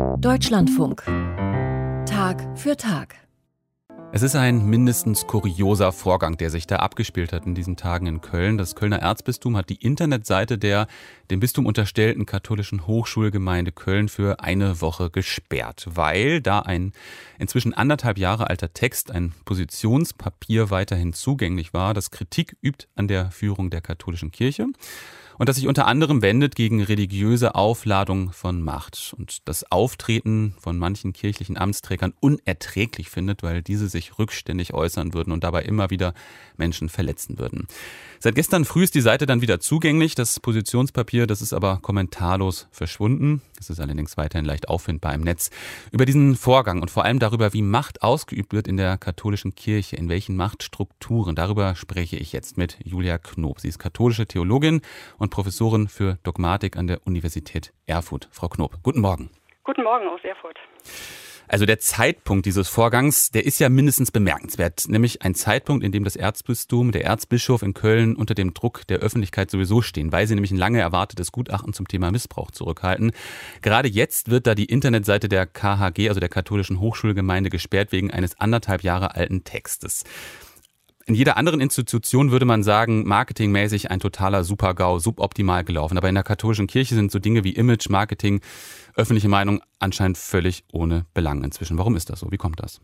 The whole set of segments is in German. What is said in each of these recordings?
Deutschlandfunk. Tag für Tag. Es ist ein mindestens kurioser Vorgang, der sich da abgespielt hat in diesen Tagen in Köln. Das Kölner Erzbistum hat die Internetseite der dem Bistum unterstellten katholischen Hochschulgemeinde Köln für eine Woche gesperrt, weil da ein inzwischen 1,5 Jahre alter Text, ein Positionspapier, weiterhin zugänglich war, das Kritik übt an der Führung der katholischen Kirche. Und das sich unter anderem wendet gegen religiöse Aufladung von Macht und das Auftreten von manchen kirchlichen Amtsträgern unerträglich findet, weil diese sich rückständig äußern würden und dabei immer wieder Menschen verletzen würden. Seit gestern früh ist die Seite dann wieder zugänglich. Das Positionspapier, das ist aber kommentarlos verschwunden. Es ist allerdings weiterhin leicht auffindbar im Netz. Über diesen Vorgang und vor allem darüber, wie Macht ausgeübt wird in der katholischen Kirche, in welchen Machtstrukturen, darüber spreche ich jetzt mit Julia Knoop. Sie ist katholische Theologin und Professorin für Dogmatik an der Universität Erfurt. Frau Knoop, guten Morgen. Guten Morgen aus Erfurt. Also der Zeitpunkt dieses Vorgangs, der ist ja mindestens bemerkenswert, nämlich ein Zeitpunkt, in dem das Erzbistum, der Erzbischof in Köln unter dem Druck der Öffentlichkeit sowieso stehen, weil sie nämlich ein lange erwartetes Gutachten zum Thema Missbrauch zurückhalten. Gerade jetzt wird da die Internetseite der KHG, also der katholischen Hochschulgemeinde, gesperrt wegen eines 1,5 Jahre alten Textes. In jeder anderen Institution würde man sagen, marketingmäßig ein totaler Super-GAU, suboptimal gelaufen. Aber in der katholischen Kirche sind so Dinge wie Image, Marketing, öffentliche Meinung anscheinend völlig ohne Belang inzwischen. Warum ist das so? Wie kommt das?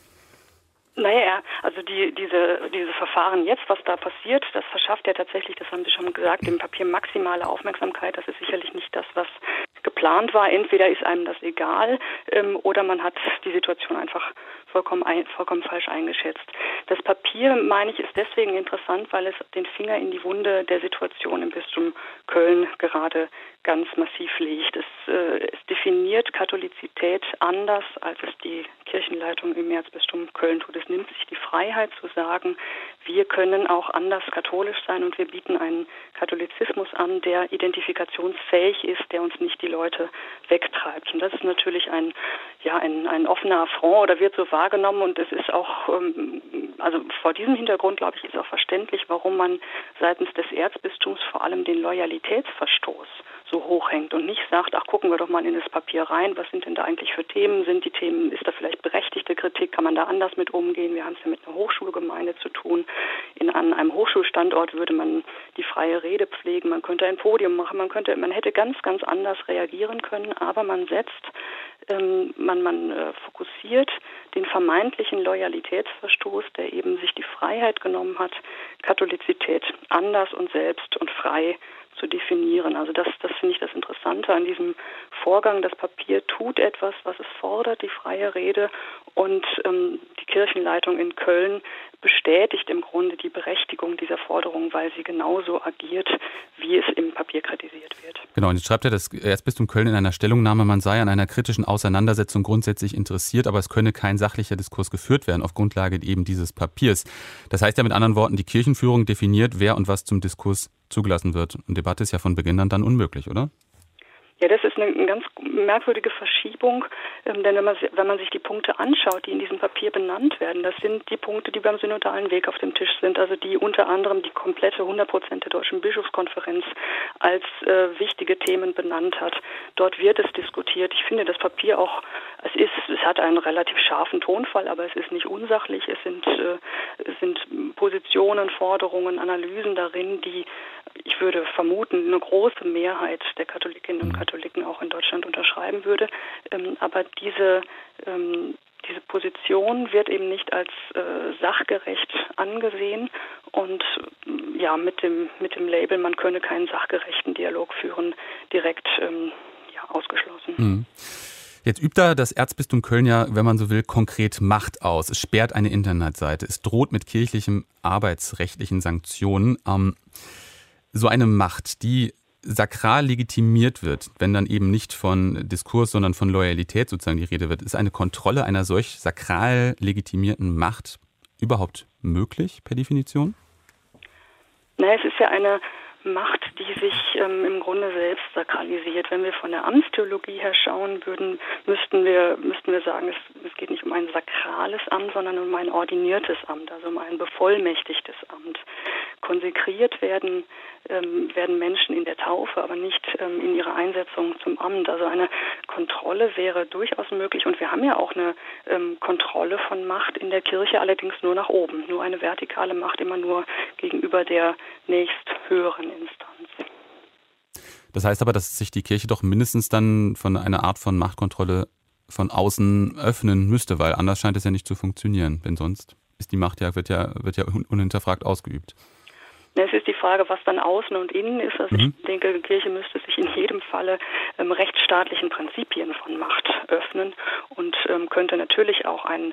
Naja, also diese Verfahren jetzt, was da passiert, das verschafft ja tatsächlich, das haben Sie schon gesagt, dem Papier maximale Aufmerksamkeit. Das ist sicherlich nicht das, was geplant war. Entweder ist einem das egal oder man hat die Situation einfach vollkommen falsch eingeschätzt. Das Papier, meine ich, ist deswegen interessant, weil es den Finger in die Wunde der Situation im Bistum Köln gerade ganz massiv legt. Es definiert Katholizität anders, als es die Kirchenleitung im Erzbistum Köln tut. Es nimmt sich die Freiheit zu sagen, wir können auch anders katholisch sein und wir bieten einen Katholizismus an, der identifikationsfähig ist, der uns nicht die Leute wegtreibt. Und das ist natürlich ein offener Affront oder wird so wahrgenommen und es ist auch, also vor diesem Hintergrund, glaube ich, ist auch verständlich, warum man seitens des Erzbistums vor allem den Loyalitätsverstoß so hoch hängt und nicht sagt, ach, gucken wir doch mal in das Papier rein, was sind denn da eigentlich für Themen, ist da vielleicht berechtigte Kritik, kann man da anders mit umgehen, wir haben es ja mit einer Hochschulgemeinde zu tun, an einem Hochschulstandort würde man die freie Rede pflegen, man könnte ein Podium machen, man hätte ganz, ganz anders reagieren können, aber man fokussiert den vermeintlichen Loyalitätsverstoß, der eben sich die Freiheit genommen hat, Katholizität anders und selbst und frei zu definieren. Also das finde ich das Interessante an diesem Vorgang. Das Papier tut etwas, was es fordert, die freie Rede, und die Kirchenleitung in Köln bestätigt im Grunde die Berechtigung dieser Forderung, weil sie genauso agiert, wie es im Papier kritisiert wird. Genau, und jetzt schreibt ja das Erzbistum Köln in einer Stellungnahme, man sei an einer kritischen Auseinandersetzung grundsätzlich interessiert, aber es könne kein sachlicher Diskurs geführt werden auf Grundlage eben dieses Papiers. Das heißt ja mit anderen Worten, die Kirchenführung definiert, wer und was zum Diskurs zugelassen wird. Und Debatte ist ja von Beginn an dann unmöglich, oder? Ja, das ist eine ganz merkwürdige Verschiebung, denn wenn man sich die Punkte anschaut, die in diesem Papier benannt werden, das sind die Punkte, die beim synodalen Weg auf dem Tisch sind, also die unter anderem die komplette 100% der Deutschen Bischofskonferenz als wichtige Themen benannt hat. Dort wird es diskutiert. Ich finde das Papier auch, es hat einen relativ scharfen Tonfall, aber es ist nicht unsachlich. Es sind Positionen, Forderungen, Analysen darin, die, ich würde vermuten, eine große Mehrheit der Katholikinnen und Katholiken auch in Deutschland unterschreiben würde. Aber diese Position wird eben nicht als sachgerecht angesehen und mit dem Label, man könne keinen sachgerechten Dialog führen, direkt ausgeschlossen. Mhm. Jetzt übt da das Erzbistum Köln ja, wenn man so will, konkret Macht aus. Es sperrt eine Internetseite, es droht mit kirchlichen arbeitsrechtlichen Sanktionen. So eine Macht, die sakral legitimiert wird, wenn dann eben nicht von Diskurs, sondern von Loyalität sozusagen die Rede wird, ist eine Kontrolle einer solch sakral legitimierten Macht überhaupt möglich per Definition? Es ist ja eine Macht, die sich im Grunde selbst sakralisiert. Wenn wir von der Amtstheologie her schauen würden, müssten wir sagen, es geht nicht um ein sakrales Amt, sondern um ein ordiniertes Amt, also um ein bevollmächtigtes Amt. konsekriert werden Menschen in der Taufe, aber nicht in ihrer Einsetzung zum Amt. Also eine Kontrolle wäre durchaus möglich. Und wir haben ja auch eine Kontrolle von Macht in der Kirche, allerdings nur nach oben. Nur eine vertikale Macht, immer nur gegenüber der nächsthöheren Instanz. Das heißt aber, dass sich die Kirche doch mindestens dann von einer Art von Machtkontrolle von außen öffnen müsste, weil anders scheint es ja nicht zu funktionieren, denn sonst ist die Macht wird ja unhinterfragt ausgeübt. Es ist die Frage, was dann außen und innen ist. Also ich denke, die Kirche müsste sich in jedem Falle rechtsstaatlichen Prinzipien von Macht öffnen und könnte natürlich auch ein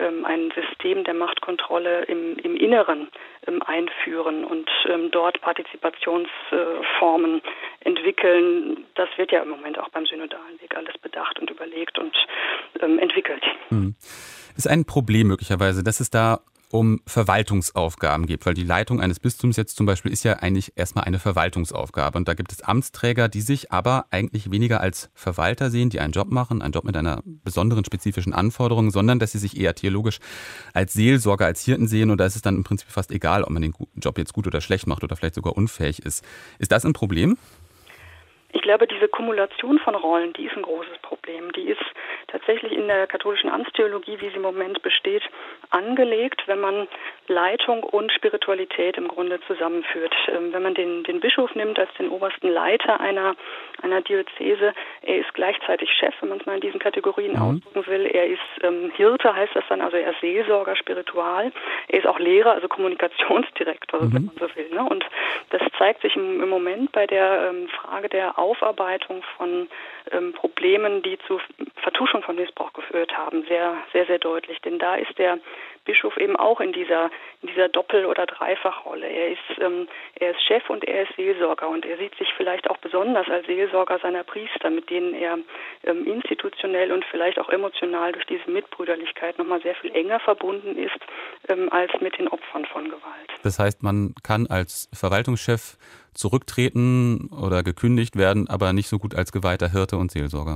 System der Machtkontrolle im Inneren einführen und dort Partizipationsformen entwickeln. Das wird ja im Moment auch beim synodalen Weg alles bedacht und überlegt und entwickelt. Ist ein Problem möglicherweise, dass es da um Verwaltungsaufgaben geht, weil die Leitung eines Bistums jetzt zum Beispiel ist ja eigentlich erstmal eine Verwaltungsaufgabe und da gibt es Amtsträger, die sich aber eigentlich weniger als Verwalter sehen, die einen Job machen, einen Job mit einer besonderen spezifischen Anforderung, sondern dass sie sich eher theologisch als Seelsorger, als Hirten sehen und da ist es dann im Prinzip fast egal, ob man den Job jetzt gut oder schlecht macht oder vielleicht sogar unfähig ist. Ist das ein Problem? Ich glaube, diese Kumulation von Rollen, die ist ein großes Problem. Die ist tatsächlich in der katholischen Amtstheologie, wie sie im Moment besteht, angelegt, wenn man Leitung und Spiritualität im Grunde zusammenführt. Wenn man den Bischof nimmt als den obersten Leiter einer Diözese, er ist gleichzeitig Chef, wenn man es mal in diesen Kategorien ausdrücken will. Er ist Hirte, heißt das dann, also er ist Seelsorger, Spiritual. Er ist auch Lehrer, also Kommunikationsdirektor, wenn man so will. Ne? Und das zeigt sich im Moment bei der Frage der Aufarbeitung von Problemen, die zu Vertuschung von Missbrauch geführt haben, sehr, sehr, sehr deutlich. Denn da ist der Bischof eben auch in dieser Doppel- oder Dreifachrolle. Er ist Chef und er ist Seelsorger und er sieht sich vielleicht auch besonders als Seelsorger seiner Priester, mit denen er institutionell und vielleicht auch emotional durch diese Mitbrüderlichkeit nochmal sehr viel enger verbunden ist als mit den Opfern von Gewalt. Das heißt, man kann als Verwaltungschef zurücktreten oder gekündigt werden, aber nicht so gut als geweihter Hirte und Seelsorger.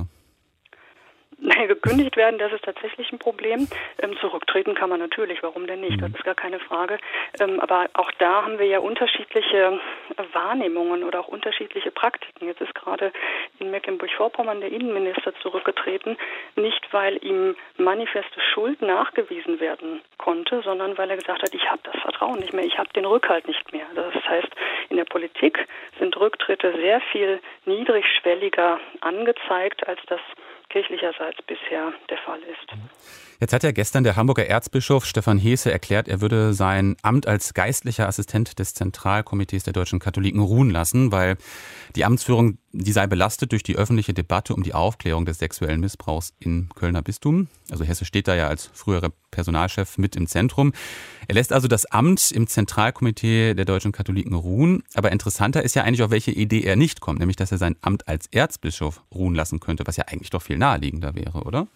Nein, gekündigt werden, das ist tatsächlich ein Problem. Zurücktreten kann man natürlich, warum denn nicht? Das ist gar keine Frage. Aber auch da haben wir ja unterschiedliche Wahrnehmungen oder auch unterschiedliche Praktiken. Jetzt ist gerade in Mecklenburg-Vorpommern der Innenminister zurückgetreten, nicht weil ihm manifeste Schuld nachgewiesen werden konnte, sondern weil er gesagt hat, ich habe das Vertrauen nicht mehr, ich habe den Rückhalt nicht mehr. Das heißt, in der Politik sind Rücktritte sehr viel niedrigschwelliger angezeigt, als das kirchlicherseits bisher der Fall ist. Jetzt hat ja gestern der Hamburger Erzbischof Stefan Heese erklärt, er würde sein Amt als geistlicher Assistent des Zentralkomitees der deutschen Katholiken ruhen lassen, weil die Amtsführung, die sei belastet durch die öffentliche Debatte um die Aufklärung des sexuellen Missbrauchs im Kölner Bistum. Also Heese steht da ja als früherer Personalchef mit im Zentrum. Er lässt also das Amt im Zentralkomitee der deutschen Katholiken ruhen. Aber interessanter ist ja eigentlich, auf welche Idee er nicht kommt, nämlich dass er sein Amt als Erzbischof ruhen lassen könnte, was ja eigentlich doch viel naheliegender wäre, oder?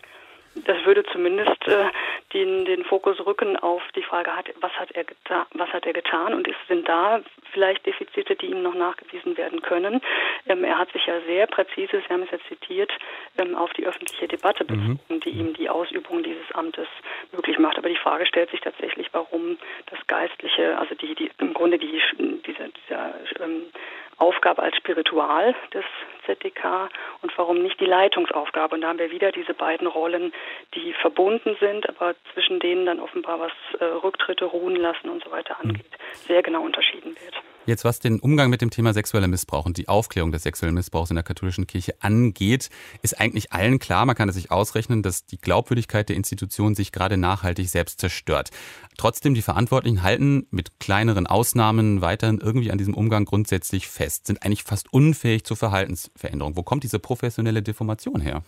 Das würde zumindest den Fokus rücken auf die Frage, was hat er getan und sind da vielleicht Defizite, die ihm noch nachgewiesen werden können. Er hat sich ja sehr präzise, Sie haben es ja zitiert, auf die öffentliche Debatte bezogen, die ihm die Ausübung dieses Amtes möglich macht. Aber die Frage stellt sich tatsächlich, warum das Geistliche, also im Grunde dieser Aufgabe als Spiritual des ZDK und warum nicht die Leitungsaufgabe. Und da haben wir wieder diese beiden Rollen, die verbunden sind, aber zwischen denen dann offenbar was Rücktritte, ruhen lassen und so weiter angeht, sehr genau unterschieden wird. Jetzt, was den Umgang mit dem Thema sexueller Missbrauch und die Aufklärung des sexuellen Missbrauchs in der katholischen Kirche angeht, ist eigentlich allen klar, man kann es sich ausrechnen, dass die Glaubwürdigkeit der Institution sich gerade nachhaltig selbst zerstört. Trotzdem, die Verantwortlichen halten mit kleineren Ausnahmen weiterhin irgendwie an diesem Umgang grundsätzlich fest, sind eigentlich fast unfähig zur Verhaltensveränderung. Wo kommt diese professionelle Deformation her?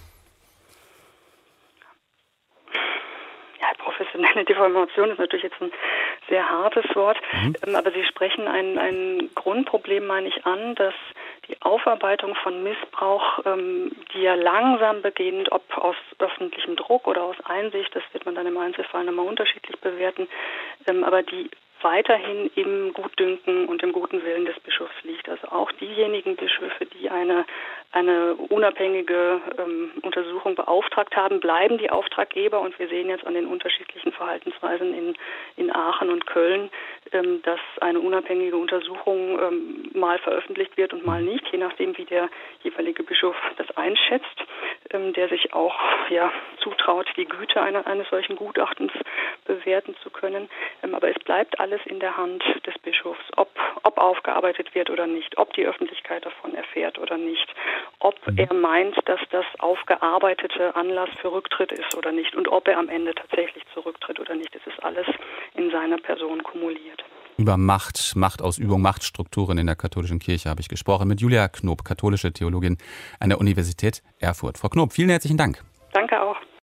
Professionelle Deformation ist natürlich jetzt ein sehr hartes Wort, aber Sie sprechen ein Grundproblem, meine ich, an, dass die Aufarbeitung von Missbrauch, die ja langsam beginnt, ob aus öffentlichem Druck oder aus Einsicht, das wird man dann im Einzelfall nochmal unterschiedlich bewerten, aber die weiterhin im Gutdünken und im guten Willen des Bischofs liegt. Also auch diejenigen Bischöfe, die eine unabhängige Untersuchung beauftragt haben, bleiben die Auftraggeber. Und wir sehen jetzt an den unterschiedlichen Verhaltensweisen in Aachen und Köln, dass eine unabhängige Untersuchung mal veröffentlicht wird und mal nicht, je nachdem, wie der jeweilige Bischof das einschätzt, der sich auch zutraut, die Güte eines solchen Gutachtens bewerten zu können. Aber es bleibt alles in der Hand des Bischofs, ob aufgearbeitet wird oder nicht, ob die Öffentlichkeit davon erfährt oder nicht, ob er meint, dass das Aufgearbeitete Anlass für Rücktritt ist oder nicht und ob er am Ende tatsächlich zurücktritt oder nicht. Es ist alles in seiner Person kumuliert. Über Machtausübung, Machtstrukturen in der katholischen Kirche habe ich gesprochen mit Julia Knoop, katholische Theologin an der Universität Erfurt. Frau Knoop, vielen herzlichen Dank. Danke auch.